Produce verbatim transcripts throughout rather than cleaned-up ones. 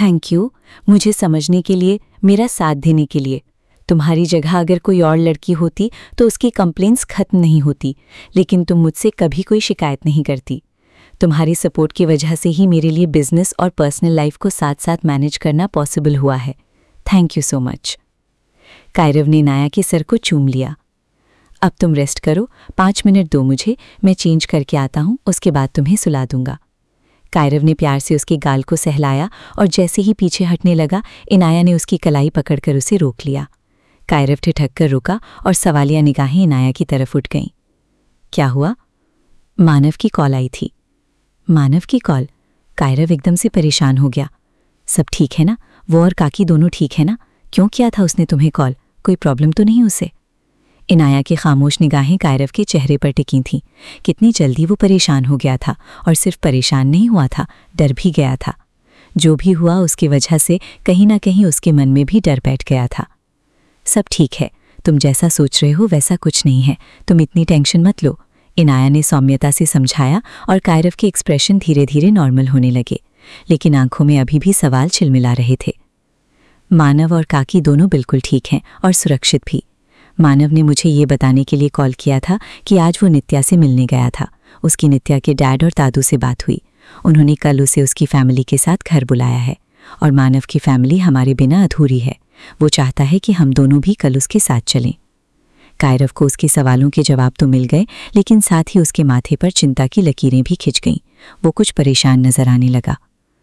Thank you मुझे समझने के लिए, मेरा साथ देने के लिए। तुम्हारी जगह अगर कोई और लड़की होती तो उसकी कंप्लेंट्स खत्म नहीं होती, लेकिन तुम मुझसे कभी कोई शिकायत नहीं करती। तुम्हारी सपोर्ट की वजह से ही मेरे लिए बिजनेस और पर्सनल लाइफ को साथ साथ मैनेज करना पॉसिबल हुआ है। Thank you so much. Kairav ने नाया के सर को चूम लिया। अब तुम रेस्ट करो, पाँच मिनट दो मुझे, मैं चेंज करके आता हूँ, उसके बाद तुम्हें सुला दूंगा। कायरव ने प्यार से उसके गाल को सहलाया और जैसे ही पीछे हटने लगा, इनाया ने उसकी कलाई पकड़कर उसे रोक लिया। कायरव ठिठक कर रुका और सवालिया निगाहें इनाया की तरफ उठ गईं। क्या हुआ? मानव की कॉल आई थी। मानव की कॉल? कायरव एकदम से परेशान हो गया। सब ठीक है ना? वो और काकी दोनों ठीक है ना? क्यों किया था उसने तुम्हें कॉल? कोई प्रॉब्लम तो नहीं उसे? इनाया की खामोश निगाहें कायरव के चेहरे पर टिकी थीं। कितनी जल्दी वो परेशान हो गया था, और सिर्फ परेशान नहीं हुआ था, डर भी गया था। जो भी हुआ उसकी वजह से कहीं ना कहीं उसके मन में भी डर बैठ गया था। सब ठीक है, तुम जैसा सोच रहे हो वैसा कुछ नहीं है, तुम इतनी टेंशन मत लो, इनाया ने सौम्यता से समझाया और कायरव के एक्सप्रेशन धीरे धीरे नॉर्मल होने लगे, लेकिन आंखों में अभी भी सवाल छिलमिला रहे थे। मानव और काकी दोनों बिल्कुल ठीक हैं और सुरक्षित भी। मानव ने मुझे ये बताने के लिए कॉल किया था कि आज वो नित्या से मिलने गया था। उसकी नित्या के डैड और दादू से बात हुई। उन्होंने कल उसे उसकी फैमिली के साथ घर बुलाया है, और मानव की फैमिली हमारे बिना अधूरी है। वो चाहता है कि हम दोनों भी कल उसके साथ चलें। कायरव को उसके सवालों के जवाब तो मिल गए, लेकिन साथ ही उसके माथे पर चिंता की लकीरें भी खिंच गईं। वो कुछ परेशान नजर आने लगा।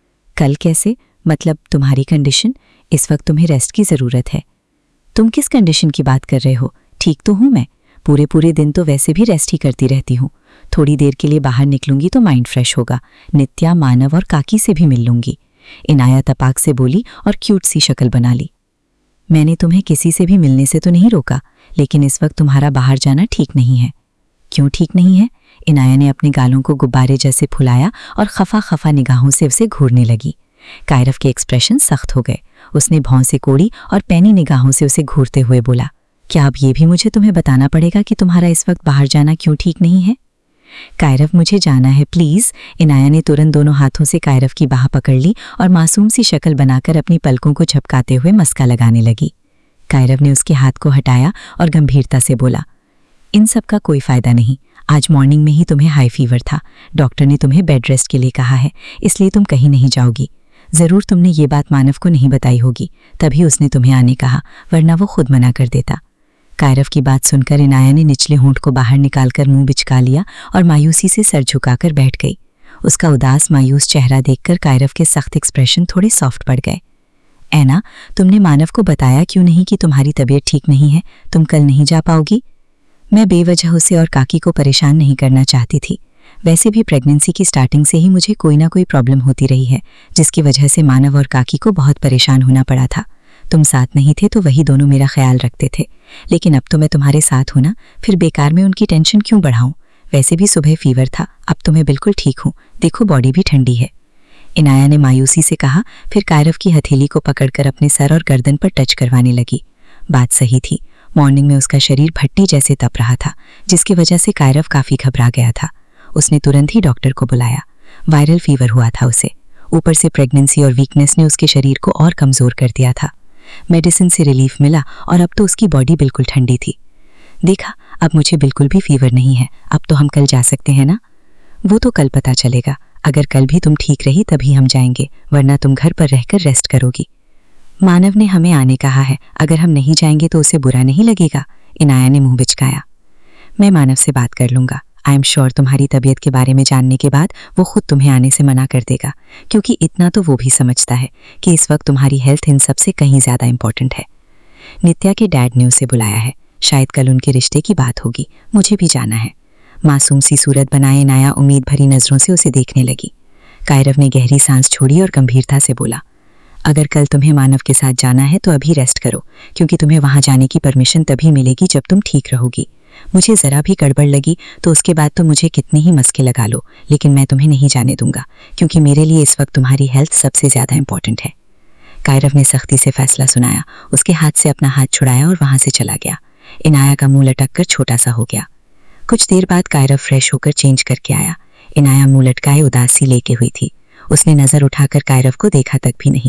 कल कैसे? मतलब तुम्हारी कंडीशन? इस वक्त तुम्हें रेस्ट की ज़रूरत है। तुम किस कंडीशन की बात कर रहे हो? ठीक तो हूँ मैं, पूरे पूरे दिन तो वैसे भी रेस्ट ही करती रहती हूँ। थोड़ी देर के लिए बाहर निकलूंगी तो माइंड फ्रेश होगा। नित्या, मानव और काकी से भी मिल लूंगी। इनाया तपाक से बोली और क्यूट सी शक्ल बना ली। मैंने तुम्हें किसी से भी मिलने से तो नहीं रोका, लेकिन इस वक्त तुम्हारा बाहर जाना ठीक नहीं है। क्यों ठीक नहीं है? इनाया ने अपने गालों को गुब्बारे जैसे फुलाया और खफा खफा निगाहों से उसे घूरने लगी। कायरव के एक्सप्रेशन सख्त हो गए। उसने भौं से कोड़ी और पैनी निगाहों से उसे घूरते हुए बोला, क्या अब ये भी मुझे तुम्हें बताना पड़ेगा कि तुम्हारा इस वक्त बाहर जाना क्यों ठीक नहीं है? कायरव, मुझे जाना है प्लीज। इनाया ने तुरंत दोनों हाथों से कायरव की बाह पकड़ ली और मासूम सी शक्ल बनाकर अपनी पलकों को झपकाते हुए मस्का लगाने लगी। कायरव ने उसके हाथ को हटाया और गंभीरता से बोला, इन सब का कोई फायदा नहीं। आज मॉर्निंग में ही तुम्हें हाई फीवर था। डॉक्टर ने तुम्हें बेड रेस्ट के लिए कहा है, इसलिए तुम कहीं नहीं जाओगी। जरूर तुमने ये बात मानव को नहीं बताई होगी, तभी उसने तुम्हें आने कहा, वरना वो खुद मना कर देता। कायरव की बात सुनकर इनाया ने निचले होंठ को बाहर निकालकर मुंह बिचका लिया और मायूसी से सर झुकाकर बैठ गई। उसका उदास मायूस चेहरा देखकर कायरव के सख्त एक्सप्रेशन थोड़े सॉफ्ट पड़ गए। ऐना, तुमने मानव को बताया क्यों नहीं कि तुम्हारी तबीयत ठीक नहीं है, तुम कल नहीं जा पाओगी? मैं बेवजह उसे और काकी को परेशान नहीं करना चाहती थी। वैसे भी प्रेगनेंसी की स्टार्टिंग से ही मुझे कोई ना कोई प्रॉब्लम होती रही है, जिसकी वजह से मानव और काकी को बहुत परेशान होना पड़ा था। तुम साथ नहीं थे तो वही दोनों मेरा ख्याल रखते थे, लेकिन अब तो मैं तुम्हारे साथ हूं ना, फिर बेकार में उनकी टेंशन क्यों बढ़ाऊं? वैसे भी सुबह फीवर था, अब तो मैं बिल्कुल ठीक हूं, देखो बॉडी भी ठंडी है। इनाया ने मायूसी से कहा, फिर कायरव की हथेली को पकड़कर अपने सर और गर्दन पर टच करवाने लगी। बात सही थी, मॉर्निंग में उसका शरीर भट्टी जैसे तप रहा था, जिसकी वजह से कायरव काफी घबरा गया था। उसने तुरंत ही डॉक्टर को बुलाया। वायरल फीवर हुआ था उसे, ऊपर से प्रेगनेंसी और वीकनेस ने उसके शरीर को और कमजोर कर दिया था। मेडिसिन से रिलीफ मिला और अब तो उसकी बॉडी बिल्कुल ठंडी थी। देखा, अब मुझे बिल्कुल भी फीवर नहीं है, अब तो हम कल जा सकते हैं ना? वो तो कल पता चलेगा, अगर कल भी तुम ठीक रही तभी हम जाएंगे, वरना तुम घर पर रहकर रेस्ट करोगी। मानव ने हमें आने कहा है, अगर हम नहीं जाएंगे तो उसे बुरा नहीं लगेगा? इनाया ने मुंह बिचकाया। मैं मानव से बात कर लूंगा। आई एम श्योर तुम्हारी तबीयत के बारे में जानने के बाद वो खुद तुम्हें आने से मना कर देगा, क्योंकि इतना तो वो भी समझता है कि इस वक्त तुम्हारी हेल्थ इन सब से कहीं ज्यादा इंपॉर्टेंट है। नित्या के डैड ने उसे बुलाया है, शायद कल उनके रिश्ते की बात होगी, मुझे भी जाना है। मासूम सी सूरत बनाए इनाया उम्मीद भरी नजरों से उसे देखने लगी। कायरव ने गहरी सांस छोड़ी और गंभीरता से बोला, अगर कल तुम्हें मानव के साथ जाना है तो अभी रेस्ट करो, क्योंकि तुम्हें वहां जाने की परमिशन तभी मिलेगी जब तुम ठीक रहोगी। मुझे जरा भी गड़बड़ लगी तो उसके बाद तो मुझे कितनी ही मस्के लगा लो, लेकिन मैं तुम्हें नहीं जाने दूंगा, क्योंकि मेरे लिए इस वक्त तुम्हारी हेल्थ सबसे ज्यादा इंपॉर्टेंट है। कायरव ने सख्ती से फैसला सुनाया, उसके हाथ से अपना हाथ छुड़ाया और वहां से चला गया। इनाया का मुंह लटक कर छोटा सा हो गया। कुछ देर बाद कायरव फ्रेश होकर चेंज करके आया। इनाया मुंह लटकाए उदास सी लेके हुई थी। उसने नजर उठाकर कायरव को देखा तक भी नहीं।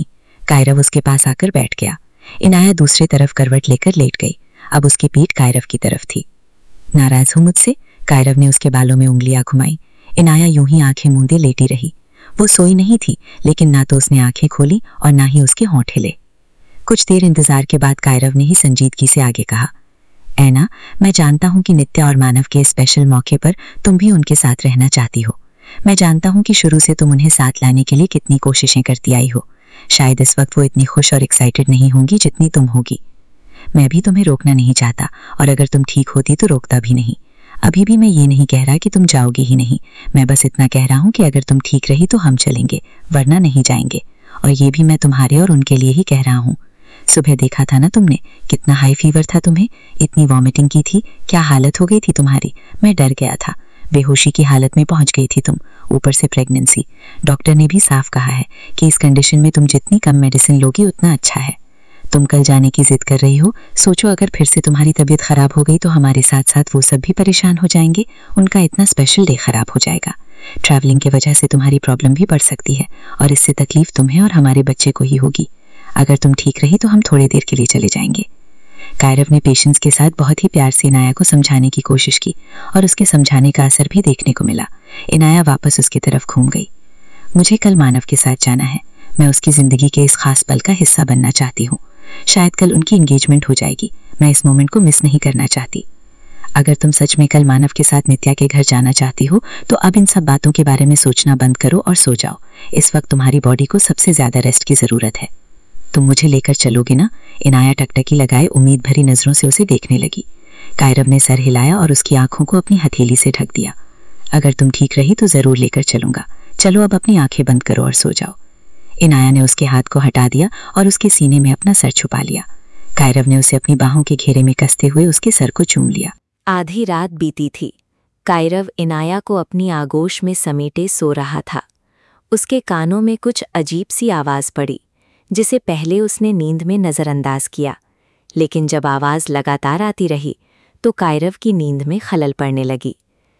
कायरव उसके पास आकर बैठ गया। इनाया दूसरी तरफ करवट लेकर लेट गई। अब उसकी पीठ कायरव की तरफ थी। नाराज हो मुझसे? कायरव ने उसके बालों में उंगलियां घुमाई। इनाया यूं ही आंखें मूंदे लेटी रही। वो सोई नहीं थी, लेकिन ना तो उसने आंखें खोली और ना ही उसके होंठ हिले। कुछ देर इंतजार के बाद कायरव ने ही संजीदगी से आगे कहा, ऐना, मैं जानता हूं कि नित्या और मानव के स्पेशल मौके पर तुम भी उनके साथ रहना चाहती हो। मैं जानता हूं कि शुरू से तुम उन्हें साथ लाने के लिए कितनी कोशिशें करती आई हो। शायद इस वक्त वो इतनी खुश और एक्साइटेड नहीं होंगी जितनी तुम होगी। मैं भी तुम्हें रोकना नहीं चाहता, और अगर तुम ठीक होती तो रोकता भी नहीं। अभी भी मैं ये नहीं कह रहा कि तुम जाओगी ही नहीं। मैं बस इतना कह रहा हूं कि अगर तुम ठीक रही तो हम चलेंगे, वरना नहीं जाएंगे। और ये भी मैं तुम्हारे और उनके लिए ही कह रहा हूं। सुबह देखा था ना तुमने, कितना हाई फीवर था तुम्हें, इतनी वॉमिटिंग की थी, क्या हालत हो गई थी तुम्हारी। मैं डर गया था। बेहोशी की हालत में पहुंच गई थी तुम, ऊपर से प्रेगनेंसी। डॉक्टर ने भी साफ कहा है कि इस कंडीशन में तुम जितनी कम मेडिसिन लोगी उतना अच्छा है। तुम कल जाने की जिद कर रही हो। सोचो अगर फिर से तुम्हारी तबीयत खराब हो गई तो हमारे साथ साथ वो सब भी परेशान हो जाएंगे। उनका इतना स्पेशल डे खराब हो जाएगा। ट्रैवलिंग की वजह से तुम्हारी प्रॉब्लम भी बढ़ सकती है, और इससे तकलीफ तुम्हें और हमारे बच्चे को ही होगी। अगर तुम ठीक रही तो हम थोड़ी देर के लिए चले जाएंगे। कायरव ने पेशेंस के साथ बहुत ही प्यार से इनाया को समझाने की कोशिश की, और उसके समझाने का असर भी देखने को मिला। इनाया वापस उसकी तरफ घूम गई। मुझे कल मानव के साथ जाना है। मैं उसकी जिंदगी के इस खास पल का हिस्सा बनना चाहती हूँ। शायद कल उनकी एंगेजमेंट हो जाएगी। मैं इस मोमेंट को मिस नहीं करना चाहती। अगर तुम सच में कल मानव के साथ नित्या के घर जाना चाहती हो तो अब इन सब बातों के बारे में सोचना बंद करो और सो जाओ। इस वक्त तुम्हारी बॉडी को सबसे ज्यादा रेस्ट की जरूरत है। तुम मुझे लेकर चलोगे ना? इनाया टकटकी लगाए उम्मीद भरी नजरों से उसे देखने लगी। कायरव ने सर हिलाया और उसकी आंखों को अपनी हथेली से ढक दिया। अगर तुम ठीक रही तो जरूर लेकर चलूंगा। चलो अब अपनी आंखें बंद करो और सो जाओ। इनाया ने उसके हाथ को हटा दिया और उसके सीने में अपना सर छुपा लिया। कायरव ने उसे अपनी बाहों के घेरे में कसते हुए उसके सर को चूम लिया। आधी रात बीती थी। कायरव इनाया को अपनी आगोश में समेटे सो रहा था। उसके कानों में कुछ अजीब सी आवाज़ पड़ी, जिसे पहले उसने नींद में नज़रअंदाज किया। लेकिन जब आवाज़ लगातार आती रही तो कायरव की नींद में खलल पड़ने लगी।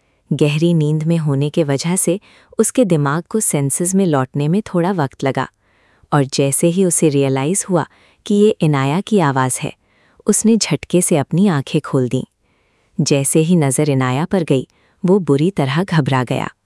गहरी नींद में होने के वजह से उसके दिमाग को सेंसेस में लौटने में थोड़ा वक्त लगा, और जैसे ही उसे रियलाइज़ हुआ कि ये इनाया की आवाज़ है, उसने झटके से अपनी आंखें खोल दीं। जैसे ही नज़र इनाया पर गई, वो बुरी तरह घबरा गया।